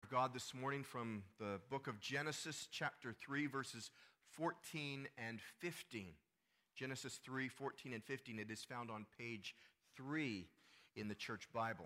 God this morning from the book of Genesis, chapter 3, verses 14 and 15. Genesis 3, 14 and 15. It is found on page 3 in the church Bible.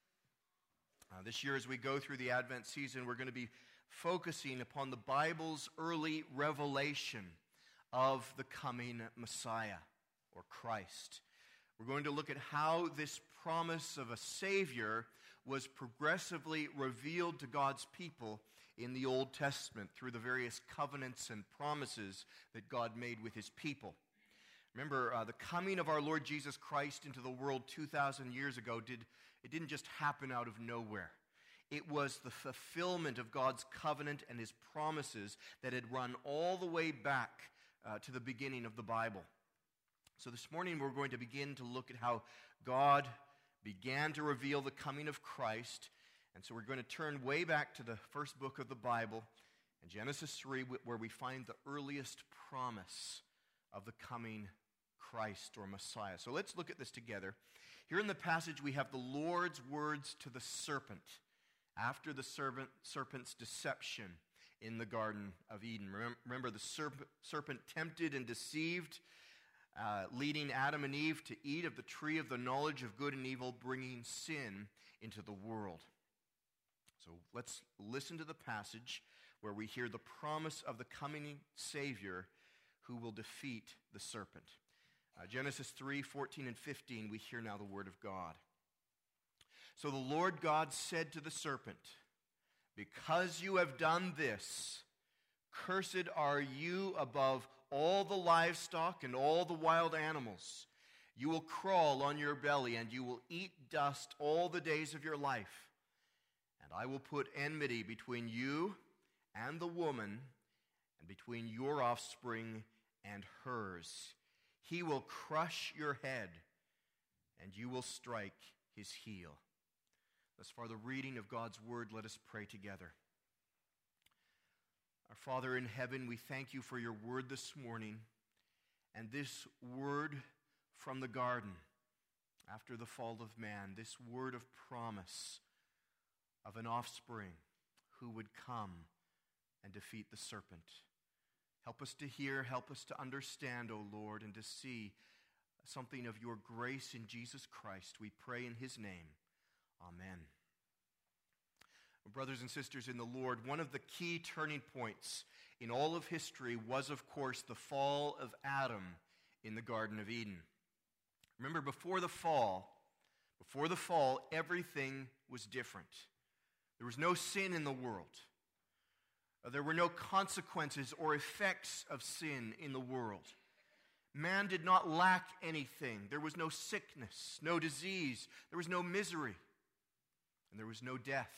This year, as we go through the Advent season, we're going to be focusing upon the Bible's early revelation of the coming Messiah, or Christ. We're going to look at how this promise of a Savior was progressively revealed to God's people in the Old Testament through the various covenants and promises that God made with His people. Remember, the coming of our Lord Jesus Christ into the world 2,000 years ago didn't just happen out of nowhere. It was the fulfillment of God's covenant and His promises that had run all the way back to the beginning of the Bible. So this morning we're going to begin to look at how God began to reveal the coming of Christ. And so we're going to turn way back to the first book of the Bible, in Genesis 3, where we find the earliest promise of the coming Christ or Messiah. So let's look at this together. Here in the passage we have the Lord's words to the serpent after the serpent's deception in the Garden of Eden. Remember the serpent tempted and deceived, leading Adam and Eve to eat of the tree of the knowledge of good and evil, bringing sin into the world. So let's listen to the passage where we hear the promise of the coming Savior who will defeat the serpent. Genesis 3, 14 and 15, we hear now the word of God. So the Lord God said to the serpent, "Because you have done this, cursed are you above all the livestock and all the wild animals. You will crawl on your belly, and you will eat dust all the days of your life. And I will put enmity between you and the woman, and between your offspring and hers. He will crush your head, and you will strike his heel." Thus far the reading of God's word. Let us pray together. Our Father in heaven, we thank you for your word this morning, and this word from the garden after the fall of man, this word of promise of an offspring who would come and defeat the serpent. Help us to hear, help us to understand, O Lord, and to see something of your grace in Jesus Christ. We pray in his name. Amen. Brothers and sisters in the Lord, one of the key turning points in all of history was, of course, the fall of Adam in the Garden of Eden. Remember, before the fall, everything was different. There was no sin in the world. There were no consequences or effects of sin in the world. Man did not lack anything. There was no sickness, no disease. There was no misery. And there was no death.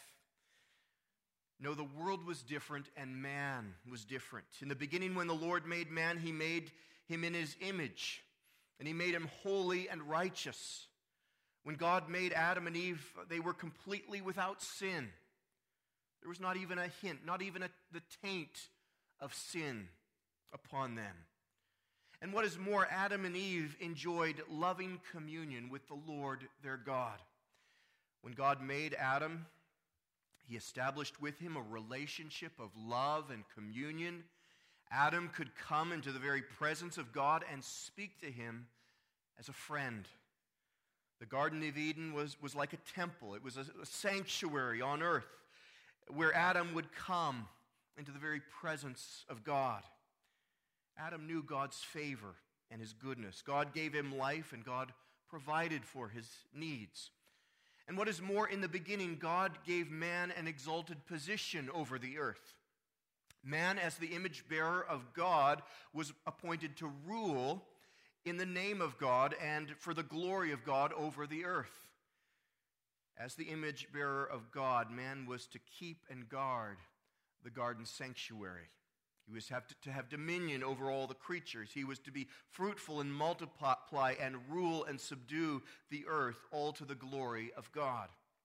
No, the world was different and man was different. In the beginning, when the Lord made man, he made him in his image, and he made him holy and righteous. When God made Adam and Eve, they were completely without sin. There was not even a hint, not even the taint of sin upon them. And what is more, Adam and Eve enjoyed loving communion with the Lord their God. When God made Adam, he established with him a relationship of love and communion. Adam could come into the very presence of God and speak to him as a friend. The Garden of Eden was like a temple. It was a sanctuary on earth where Adam would come into the very presence of God. Adam knew God's favor and his goodness. God gave him life, and God provided for his needs. And what is more, in the beginning, God gave man an exalted position over the earth. Man, as the image bearer of God, was appointed to rule in the name of God and for the glory of God over the earth. As the image bearer of God, man was to keep and guard the garden sanctuary. He was to have dominion over all the creatures. He was to be fruitful and multiply and rule and subdue the earth, all to the glory of God.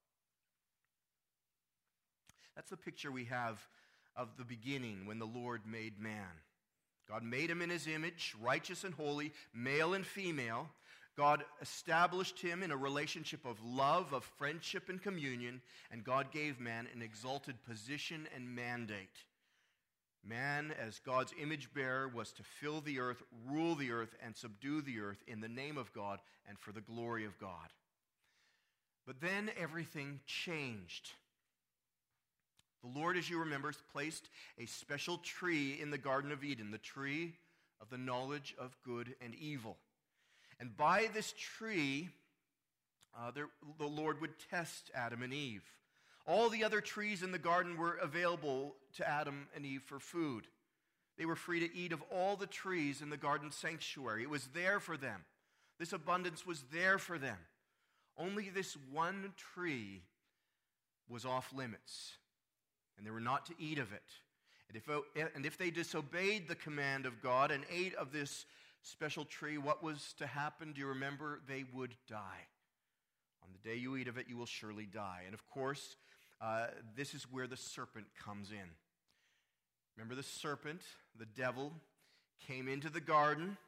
That's the picture we have of the beginning when the Lord made man. God made him in his image, righteous and holy, male and female. God established him in a relationship of love, of friendship, and communion, and God gave man an exalted position and mandate. Man, as God's image bearer, was to fill the earth, rule the earth, and subdue the earth in the name of God and for the glory of God. But then everything changed. The Lord, as you remember, placed a special tree in the Garden of Eden, the tree of the knowledge of good and evil. And by this tree, the Lord would test Adam and Eve. All the other trees in the garden were available to Adam and Eve for food. They were free to eat of all the trees in the garden sanctuary. It was there for them. This abundance was there for them. Only this one tree was off limits, and they were not to eat of it. And if they disobeyed the command of God and ate of this special tree, what was to happen? Do you remember? They would die. On the day you eat of it, you will surely die. And of course, this is where the serpent comes in. Remember, the serpent, the devil, came into the garden.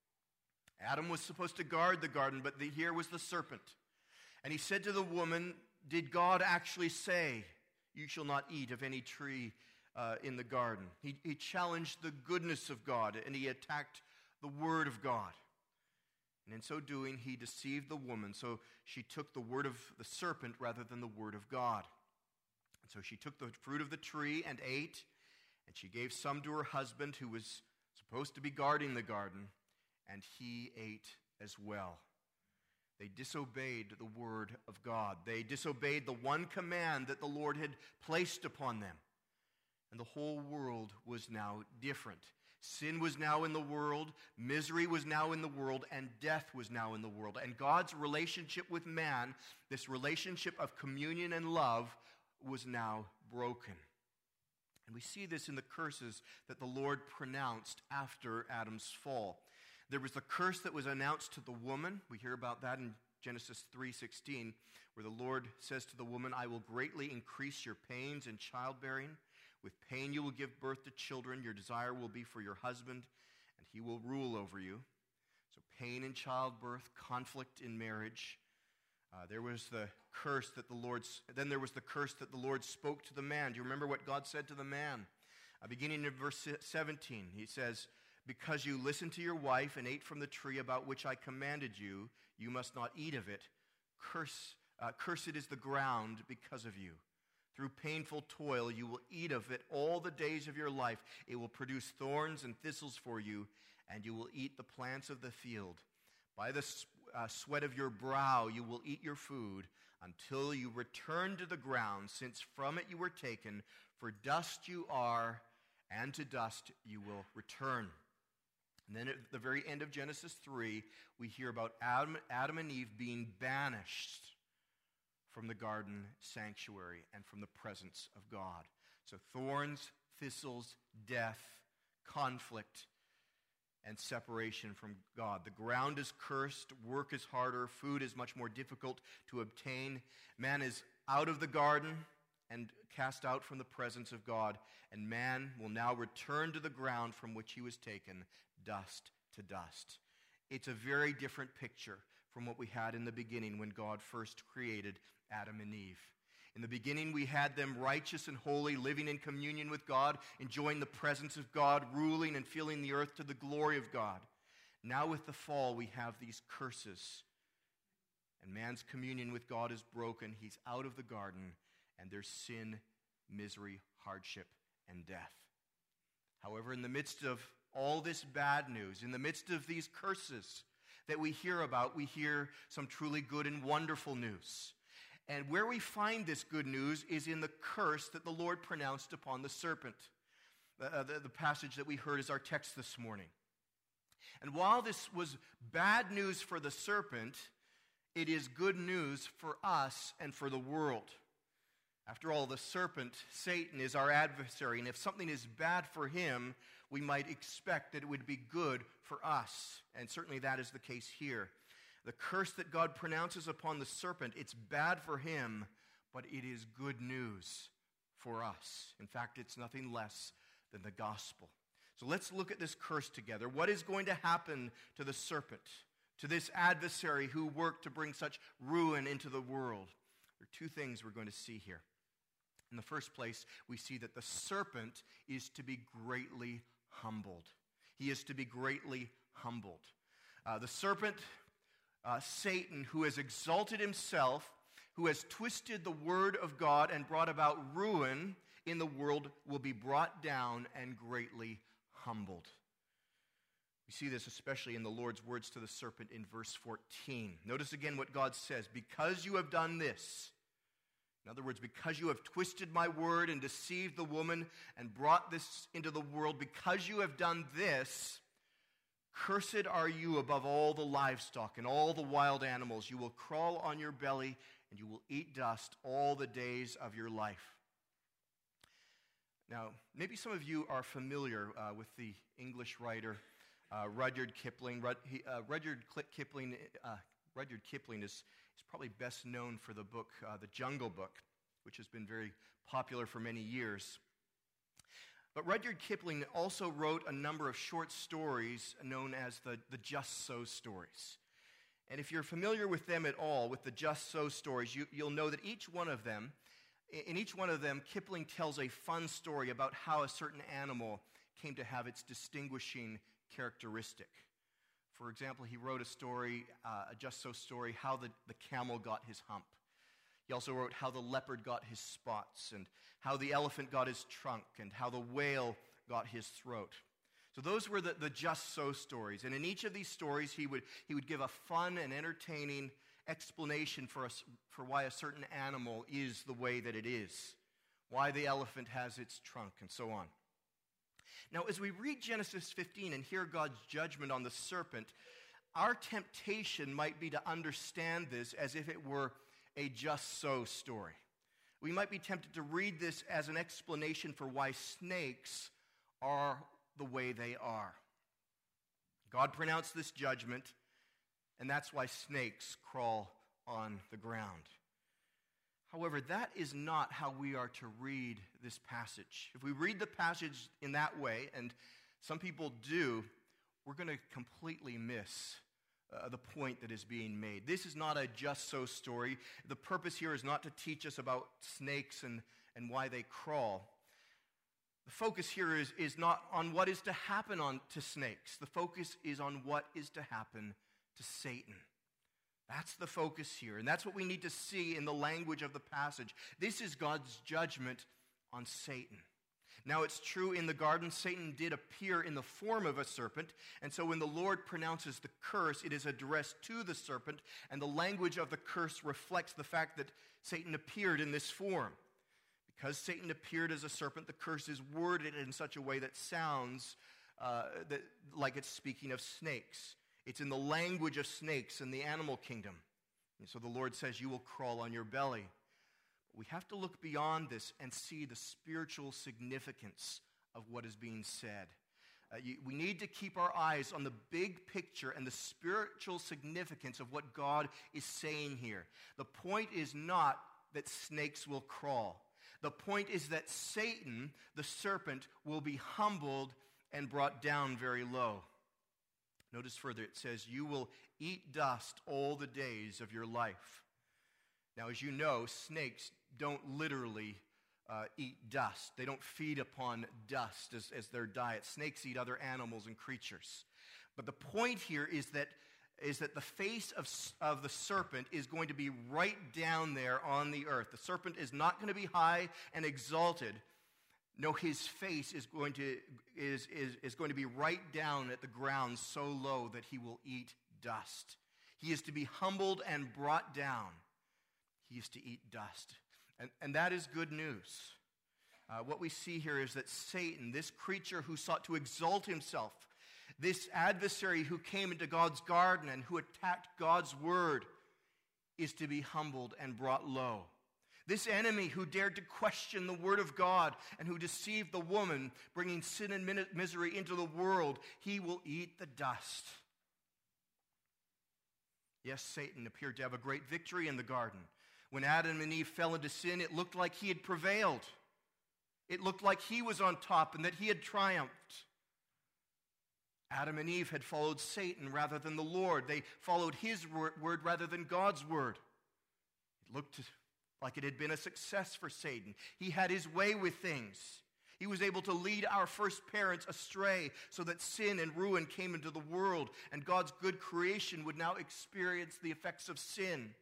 Adam was supposed to guard the garden, but here was the serpent. And he said to the woman, "Did God actually say, 'You shall not eat of any tree in the garden'?" He challenged the goodness of God, and he attacked the word of God. And in so doing, he deceived the woman. So she took the word of the serpent rather than the word of God. And so she took the fruit of the tree and ate, and she gave some to her husband who was supposed to be guarding the garden, and he ate as well. They disobeyed the word of God. They disobeyed the one command that the Lord had placed upon them. And the whole world was now different. Sin was now in the world, misery was now in the world, and death was now in the world. And God's relationship with man, this relationship of communion and love, was now broken. And we see this in the curses that the Lord pronounced after Adam's fall. There was the curse that was announced to the woman. We hear about that in Genesis 3:16, where the Lord says to the woman, "I will greatly increase your pains in childbearing. With pain you will give birth to children. Your desire will be for your husband, and he will rule over you." So pain in childbirth, conflict in marriage. There was the curse that the Lord spoke to the man. Do you remember what God said to the man? Beginning in verse 17, he says, "Because you listened to your wife and ate from the tree about which I commanded you, you must not eat of it. Cursed is the ground because of you. Through painful toil you will eat of it all the days of your life. It will produce thorns and thistles for you, and you will eat the plants of the field. By the sweat of your brow you will eat your food until you return to the ground, since from it you were taken. For dust you are, and to dust you will return." And then at the very end of Genesis 3, we hear about Adam and Eve being banished from the garden sanctuary and from the presence of God. So thorns, thistles, death, conflict, and separation from God. The ground is cursed, work is harder, food is much more difficult to obtain. Man is out of the garden and cast out from the presence of God, and man will now return to the ground from which he was taken, dust to dust. It's a very different picture from what we had in the beginning when God first created Adam and Eve. In the beginning, we had them righteous and holy, living in communion with God, enjoying the presence of God, ruling and filling the earth to the glory of God. Now with the fall, we have these curses, and man's communion with God is broken. He's out of the garden, and there's sin, misery, hardship, and death. However, in the midst of all this bad news, in the midst of these curses that we hear about, we hear some truly good and wonderful news. And where we find this good news is in the curse that the Lord pronounced upon the serpent. The passage that we heard is our text this morning. And while this was bad news for the serpent, it is good news for us and for the world. After all, the serpent, Satan, is our adversary, and if something is bad for him, we might expect that it would be good for us. And certainly that is the case here. The curse that God pronounces upon the serpent, it's bad for him, but it is good news for us. In fact, it's nothing less than the gospel. So let's look at this curse together. What is going to happen to the serpent, to this adversary who worked to bring such ruin into the world. There are two things we're going to see here. In the first place, we see that the serpent is to be greatly humbled. He is to be greatly humbled. The serpent, Satan, who has exalted himself, who has twisted the word of God and brought about ruin in the world, will be brought down and greatly humbled. We see this especially in the Lord's words to the serpent in verse 14. Notice again what God says. Because you have done this, in other words, because you have twisted my word and deceived the woman and brought this into the world, because you have done this, cursed are you above all the livestock and all the wild animals. You will crawl on your belly and you will eat dust all the days of your life. Now, maybe some of you are familiar with the English writer Rudyard Kipling. Rudyard Kipling is probably best known for the book, The Jungle Book, which has been very popular for many years. But Rudyard Kipling also wrote a number of short stories known as the Just So stories. And if you're familiar with them at all, with the Just So stories, you'll know that in each one of them, Kipling tells a fun story about how a certain animal came to have its distinguishing characteristic. For example, he wrote a story, a Just So story, how the camel got his hump. He also wrote how the leopard got his spots, and how the elephant got his trunk, and how the whale got his throat. So those were the Just So stories. And in each of these stories, he would give a fun and entertaining explanation for why a certain animal is the way that it is, why the elephant has its trunk, and so on. Now, as we read Genesis 15 and hear God's judgment on the serpent, our temptation might be to understand this as if it were a Just So story. We might be tempted to read this as an explanation for why snakes are the way they are. God pronounced this judgment, and that's why snakes crawl on the ground. However, that is not how we are to read this passage. If we read the passage in that way, and some people do, we're going to completely miss the point that is being made. This is not a Just So story. The purpose here is not to teach us about snakes and why they crawl. The focus here is not on what is to happen to snakes. The focus is on what is to happen to Satan. That's the focus here, and that's what we need to see in the language of the passage. This is God's judgment on Satan. Now, it's true in the garden, Satan did appear in the form of a serpent, and so when the Lord pronounces the curse, it is addressed to the serpent, and the language of the curse reflects the fact that Satan appeared in this form. Because Satan appeared as a serpent, the curse is worded in such a way that sounds like it's speaking of snakes. It's in the language of snakes in the animal kingdom. And so the Lord says, you will crawl on your belly. We have to look beyond this and see the spiritual significance of what is being said. We need to keep our eyes on the big picture and the spiritual significance of what God is saying here. The point is not that snakes will crawl. The point is that Satan, the serpent, will be humbled and brought down very low. Notice further, it says, you will eat dust all the days of your life. Now, as you know, snakes don't literally eat dust. They don't feed upon dust as their diet. Snakes eat other animals and creatures. But the point here is that the face of the serpent is going to be right down there on the earth. The serpent is not going to be high and exalted. No, his face is going to be right down at the ground so low that he will eat dust. He is to be humbled and brought down. He is to eat dust. And that is good news. What we see here is that Satan, this creature who sought to exalt himself, this adversary who came into God's garden and who attacked God's word, is to be humbled and brought low. This enemy who dared to question the word of God and who deceived the woman, bringing sin and misery into the world, he will eat the dust. Yes, Satan appeared to have a great victory in the garden. When Adam and Eve fell into sin, it looked like he had prevailed. It looked like he was on top and that he had triumphed. Adam and Eve had followed Satan rather than the Lord. They followed his word rather than God's word. It looked like it had been a success for Satan. He had his way with things. He was able to lead our first parents astray so that sin and ruin came into the world, and God's good creation would now experience the effects of sin.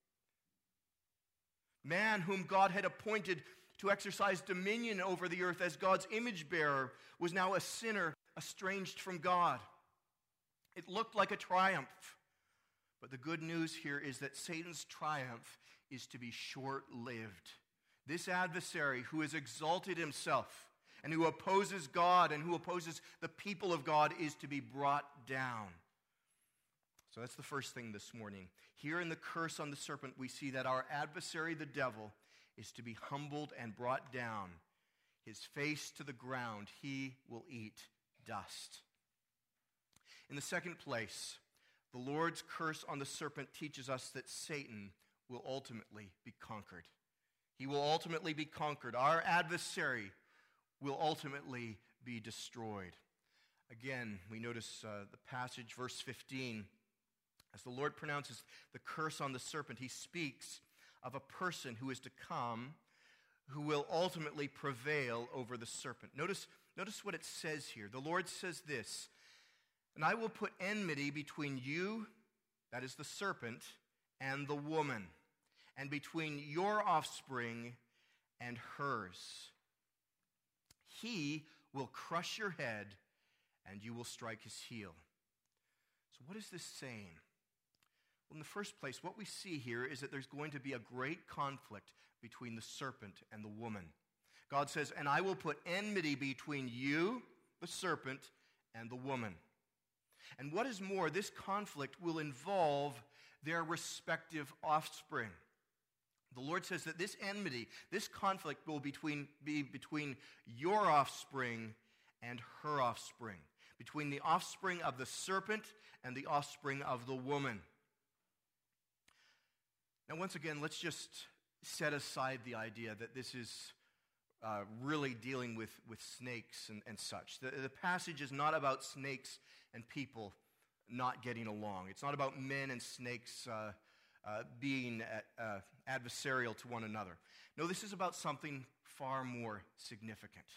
Man, whom God had appointed to exercise dominion over the earth as God's image bearer, was now a sinner estranged from God. It looked like a triumph. But the good news here is that Satan's triumph is to be short-lived. This adversary who has exalted himself and who opposes God and who opposes the people of God is to be brought down. So that's the first thing this morning. Here in the curse on the serpent, we see that our adversary, the devil, is to be humbled and brought down. His face to the ground, he will eat dust. In the second place, the Lord's curse on the serpent teaches us that Satan will ultimately be conquered. He will ultimately be conquered. Our adversary will ultimately be destroyed. Again, we notice the passage, verse 15. As the Lord pronounces the curse on the serpent, he speaks of a person who is to come who will ultimately prevail over the serpent. Notice what it says here. The Lord says this, "And I will put enmity between you," that is the serpent, "and the woman, and between your offspring and hers. He will crush your head, and you will strike his heel." So what is this saying? Well, in the first place, what we see here is that there's going to be a great conflict between the serpent and the woman. God says, "And I will put enmity between you," the serpent, "and the woman." And what is more, this conflict will involve their respective offspring. The Lord says that this enmity, this conflict will be between your offspring and her offspring, between the offspring of the serpent and the offspring of the woman. Now, once again, let's just set aside the idea that this is really dealing with snakes and such. The passage is not about snakes and people not getting along. It's not about men and snakes being adversarial to one another. No, this is about something far more significant.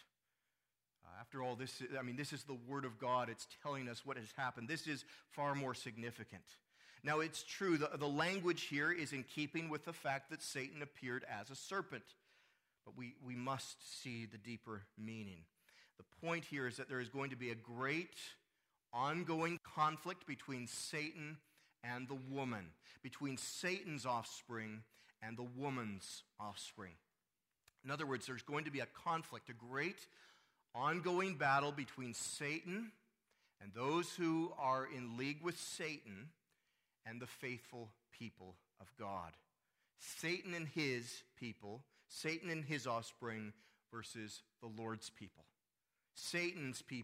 After all, this is the Word of God. It's telling us what has happened. This is far more significant. Now, it's true, the language here is in keeping with the fact that Satan appeared as a serpent. But we must see the deeper meaning. The point here is that there is going to be a great ongoing conflict between Satan and the woman, between Satan's offspring and the woman's offspring. In other words, there's going to be a conflict, a great ongoing battle between Satan and those who are in league with Satan and the faithful people of God. Satan and his people, Satan and his offspring versus the Lord's people. Satan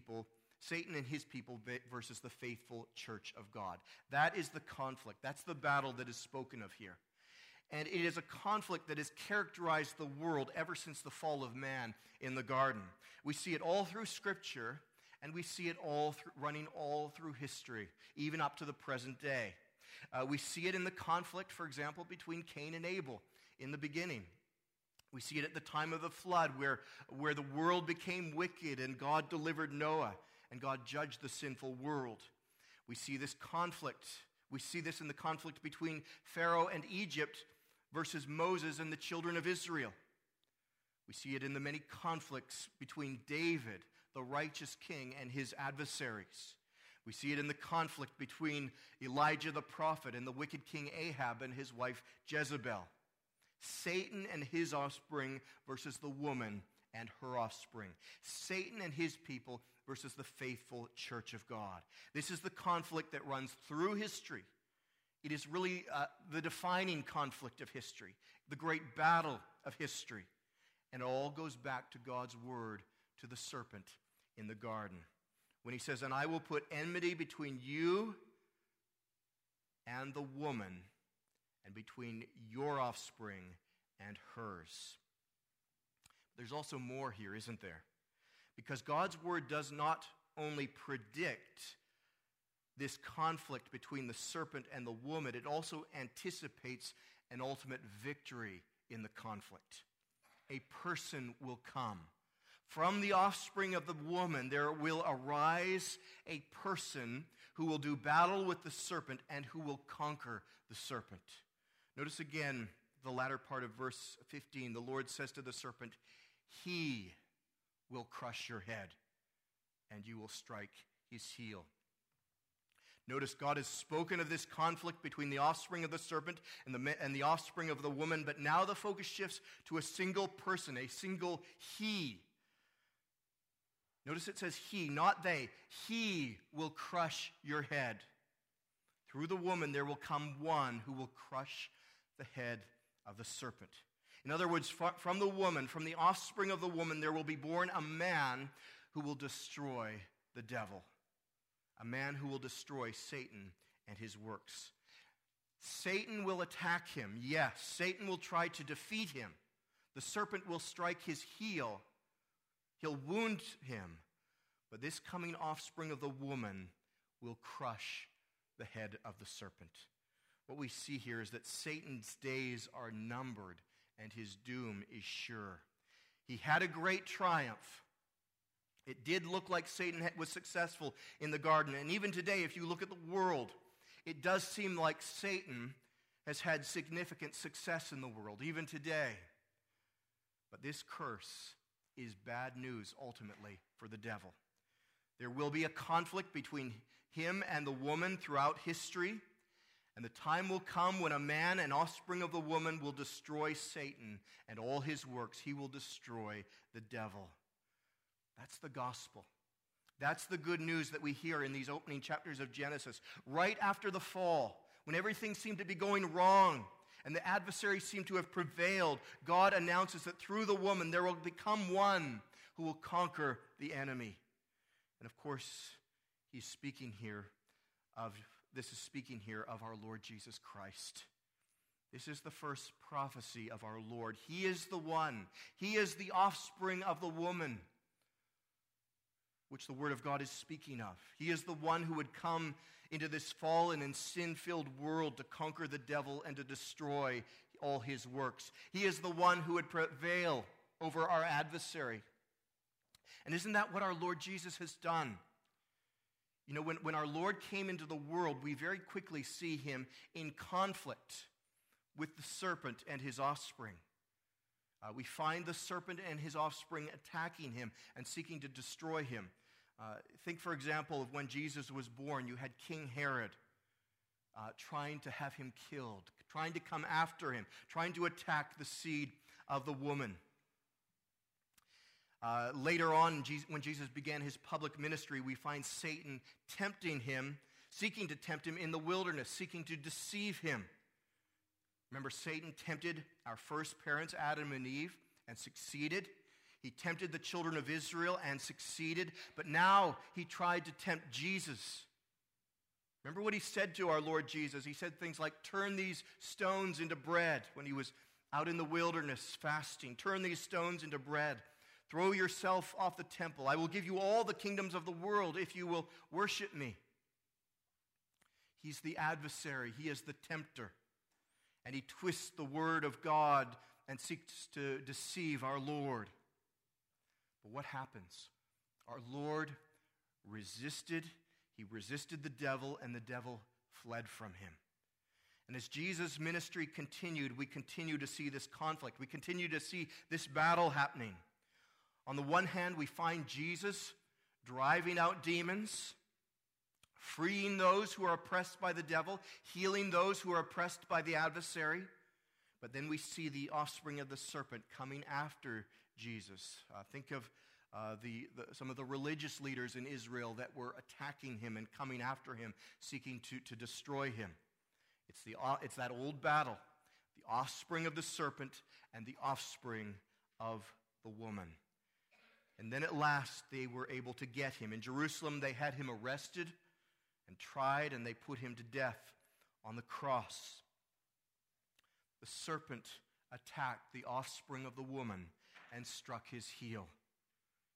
and his people versus the faithful church of God. That is the conflict. That's the battle that is spoken of here. And it is a conflict that has characterized the world ever since the fall of man in the garden. We see it all through Scripture, and we see it running all through history, even up to the present day. We see it in the conflict, for example, between Cain and Abel in the beginning. We see it at the time of the flood where the world became wicked and God delivered Noah and God judged the sinful world. We see this conflict. We see this in the conflict between Pharaoh and Egypt versus Moses and the children of Israel. We see it in the many conflicts between David, the righteous king, and his adversaries. We see it in the conflict between Elijah the prophet and the wicked king Ahab and his wife Jezebel. Satan and his offspring versus the woman and her offspring. Satan and his people versus the faithful church of God. This is the conflict that runs through history. It is really the defining conflict of history, the great battle of history. And it all goes back to God's word to the serpent in the garden, when he says, "And I will put enmity between you and the woman, and between your offspring and hers." There's also more here, isn't there? Because God's word does not only predict this conflict between the serpent and the woman, it also anticipates an ultimate victory in the conflict. A person will come. From the offspring of the woman, there will arise a person who will do battle with the serpent and who will conquer the serpent. Notice again the latter part of verse 15. The Lord says to the serpent, "He will crush your head, and you will strike his heel." Notice God has spoken of this conflict between the offspring of the serpent and the offspring of the woman, but now the focus shifts to a single person, a single he. Notice it says he, not they. He will crush your head. Through the woman there will come one who will crush the head of the serpent. In other words, from the woman, from the offspring of the woman, there will be born a man who will destroy the devil. A man who will destroy Satan and his works. Satan will attack him. Yes, Satan will try to defeat him. The serpent will strike his heel. He'll wound him. But this coming offspring of the woman will crush the head of the serpent. What we see here is that Satan's days are numbered and his doom is sure. He had a great triumph. It did look like Satan was successful in the garden. And even today, if you look at the world, it does seem like Satan has had significant success in the world, even today. But this curse is bad news, ultimately, for the devil. There will be a conflict between him and the woman throughout history. And the time will come when a man, an offspring of the woman, will destroy Satan and all his works. He will destroy the devil. That's the gospel. That's the good news that we hear in these opening chapters of Genesis. Right after the fall, when everything seemed to be going wrong and the adversary seemed to have prevailed, God announces that through the woman there will become one who will conquer the enemy. And of course, this is speaking here of our Lord Jesus Christ. This is the first prophecy of our Lord. He is the one. He is the offspring of the woman, which the Word of God is speaking of. He is the one who would come into this fallen and sin-filled world to conquer the devil and to destroy all his works. He is the one who would prevail over our adversary. And isn't that what our Lord Jesus has done? You know, when our Lord came into the world, we very quickly see him in conflict with the serpent and his offspring. We find the serpent and his offspring attacking him and seeking to destroy him. Think, for example, of when Jesus was born. You had King Herod trying to have him killed, trying to come after him, trying to attack the seed of the woman. Later on, when Jesus began his public ministry, we find Satan tempting him, seeking to tempt him in the wilderness, seeking to deceive him. Remember, Satan tempted our first parents, Adam and Eve, and succeeded. He tempted the children of Israel and succeeded. But now he tried to tempt Jesus. Remember what he said to our Lord Jesus? He said things like, "Turn these stones into bread," when he was out in the wilderness fasting. "Turn these stones into bread. Throw yourself off the temple. I will give you all the kingdoms of the world if you will worship me." He's the adversary. He is the tempter. And he twists the word of God and seeks to deceive our Lord. But what happens? Our Lord resisted. He resisted the devil, and the devil fled from him. And as Jesus' ministry continued, we continue to see this conflict. We continue to see this battle happening. On the one hand, we find Jesus driving out demons, freeing those who are oppressed by the devil, healing those who are oppressed by the adversary. But then we see the offspring of the serpent coming after Jesus. Think of some of the religious leaders in Israel that were attacking him and coming after him, seeking to destroy him. It's that old battle, the offspring of the serpent and the offspring of the woman. And then at last they were able to get him. In Jerusalem, they had him arrested and tried, and they put him to death on the cross. The serpent attacked the offspring of the woman and struck his heel.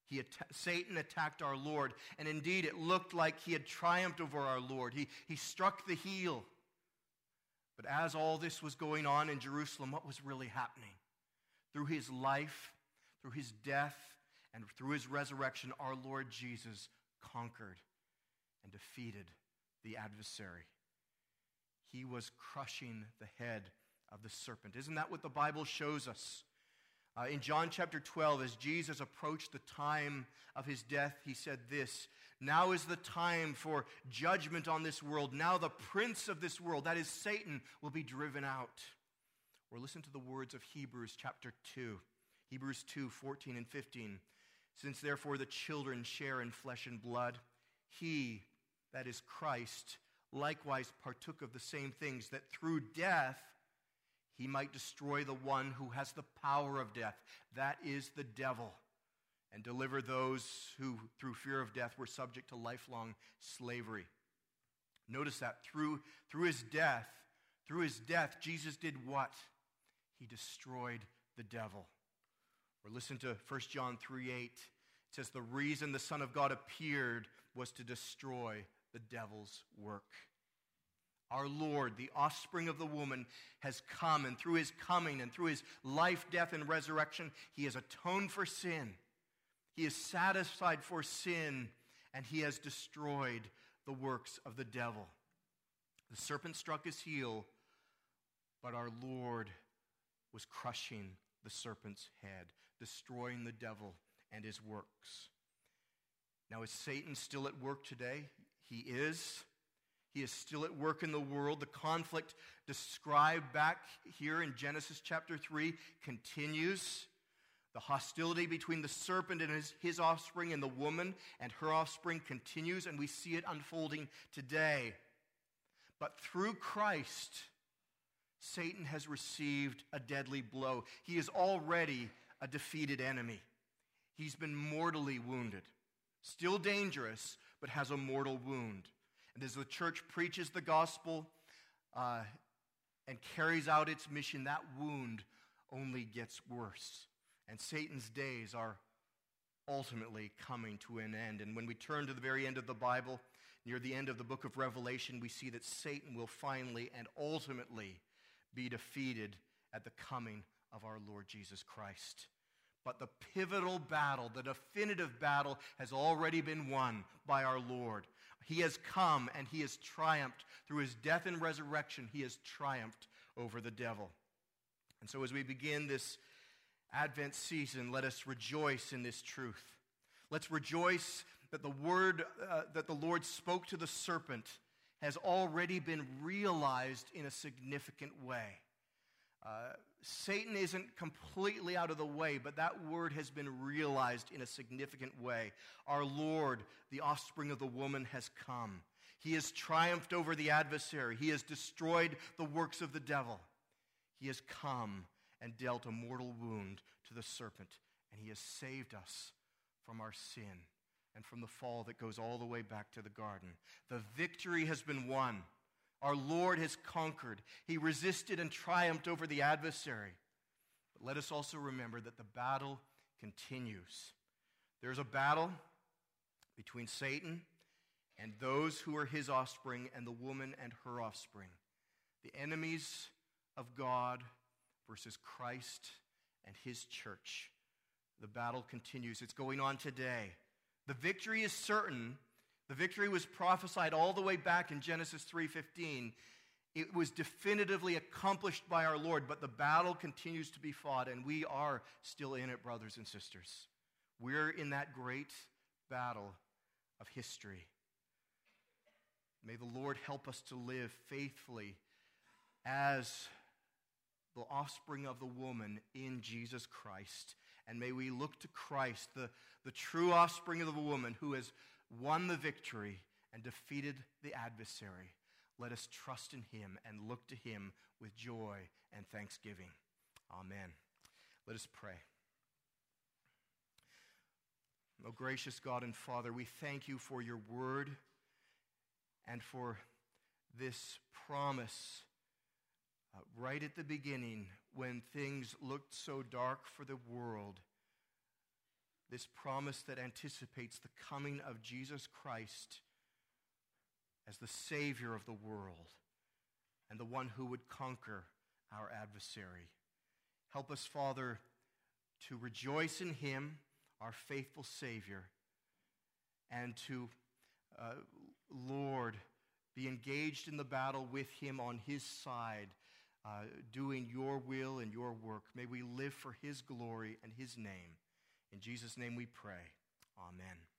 Satan attacked our Lord, and indeed it looked like he had triumphed over our Lord. He struck the heel. But as all this was going on in Jerusalem, what was really happening? Through his life, through his death, and through his resurrection, our Lord Jesus conquered and defeated the adversary. He was crushing the head of the serpent. Isn't that what the Bible shows us? In John chapter 12, as Jesus approached the time of his death, he said this, "Now is the time for judgment on this world. Now the prince of this world, that is Satan, will be driven out." Or listen to the words of Hebrews chapter 2. Hebrews 2, 14 and 15. "Since therefore the children share in flesh and blood, he, that is Christ, likewise partook of the same things, that through death he might destroy the one who has the power of death, that is the devil, and deliver those who through fear of death were subject to lifelong slavery." Notice that through his death, Jesus did what? He destroyed the devil. Or listen to 1 John 3:8. It says, "The reason the Son of God appeared was to destroy the devil's work." Our Lord, the offspring of the woman, has come, and through his coming and through his life, death, and resurrection, he has atoned for sin. He is satisfied for sin, and he has destroyed the works of the devil. The serpent struck his heel, but our Lord was crushing the serpent's head, destroying the devil and his works. Now, is Satan still at work today? He is. He is still at work in the world. The conflict described back here in Genesis chapter 3 continues. The hostility between the serpent and his offspring and the woman and her offspring continues, and we see it unfolding today. But through Christ, Satan has received a deadly blow. He is already a defeated enemy. He's been mortally wounded. Still dangerous, but has a mortal wound. And as the church preaches the gospel and carries out its mission, that wound only gets worse. And Satan's days are ultimately coming to an end. And when we turn to the very end of the Bible, near the end of the book of Revelation, we see that Satan will finally and ultimately be defeated at the coming of our Lord Jesus Christ. But the pivotal battle, the definitive battle, has already been won by our Lord. He has come and he has triumphed. Through his death and resurrection, he has triumphed over the devil. And so as we begin this Advent season, let us rejoice in this truth. Let's rejoice that the word that the Lord spoke to the serpent has already been realized in a significant way. Satan isn't completely out of the way, but that word has been realized in a significant way. Our Lord, the offspring of the woman, has come. He has triumphed over the adversary. He has destroyed the works of the devil. He has come and dealt a mortal wound to the serpent, and he has saved us from our sin and from the fall that goes all the way back to the garden. The victory has been won. Our Lord has conquered. He resisted and triumphed over the adversary. But let us also remember that the battle continues. There's a battle between Satan and those who are his offspring and the woman and her offspring. The enemies of God versus Christ and his church. The battle continues. It's going on today. The victory is certain. The victory was prophesied all the way back in Genesis 3:15. It was definitively accomplished by our Lord, but the battle continues to be fought, and we are still in it, brothers and sisters. We're in that great battle of history. May the Lord help us to live faithfully as the offspring of the woman in Jesus Christ. And may we look to Christ, the true offspring of the woman who has won the victory and defeated the adversary. Let us trust in him and look to him with joy and thanksgiving. Amen. Let us pray. Oh, gracious God and Father, we thank you for your word and for this promise right at the beginning when things looked so dark for the world. this promise that anticipates the coming of Jesus Christ as the Savior of the world and the one who would conquer our adversary. Help us, Father, to rejoice in him, our faithful Savior, and to, Lord, be engaged in the battle with him on his side, doing your will and your work. May we live for his glory and his name. In Jesus' name we pray. Amen.